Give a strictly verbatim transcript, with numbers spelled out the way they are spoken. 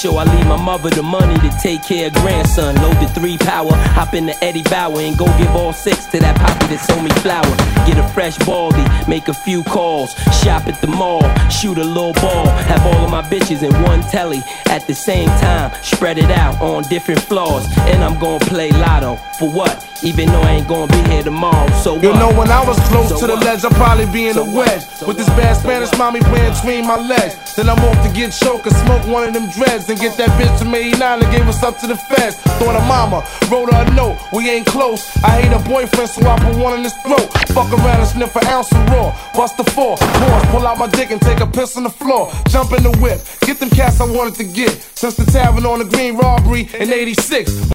sure I leave my mother the money to take care of grandson. Load the three power, hop in the Eddie Bauer and go give all six to that poppy that sold me flour. Get a fresh baldy, make a few calls, shop at the mall, shoot a little ball, have all of my bitches in one telly at the same time, spread it out on different floors, and I'm gonna play lotto. For what? Even though I ain't gonna be here tomorrow, so what? You know when I was close so to the what? ledge, I'd probably be in so a wedge so with this what? bad Spanish mommy playing between my legs. Then I'm off to get choked and smoke one of them dreads and get that bitch from eighty-nine and gave us up to the feds. Thought her mama wrote her a note, we ain't close. I hate her boyfriend, so I put one in his throat. Fuck around and sniff an ounce of raw, bust the four, pause, pull out my dick and take a piss on the floor. Jump in the whip, get them cats I wanted to get since the tavern on the Green robbery in eighty-six.